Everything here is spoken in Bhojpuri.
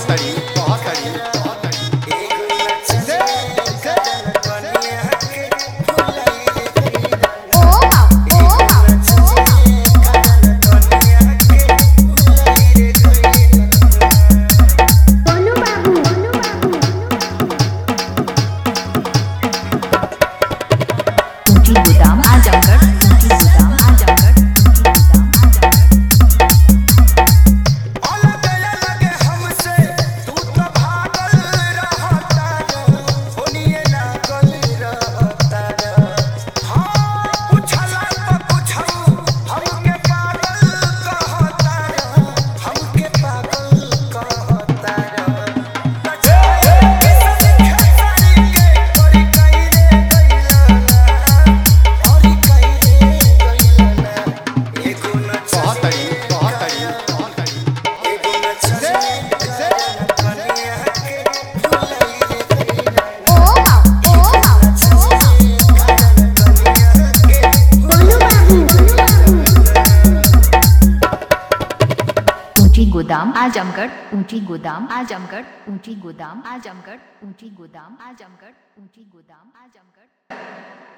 गोदाम आजमगढ़ गोदाम आजमगढ़ अलग अलग हमसे तू तो भागल रहता होनिए लागल रहता हाँ पूछला तो पूछऊ हमके पागल कहता हमके पागल कहता गोदाम आजमगढ़ ऊंची गोदाम आजमगढ़ ऊंची गोदाम आजमगढ़ ऊंची गोदाम आजमगढ़ ऊंची गोदाम आजमगढ़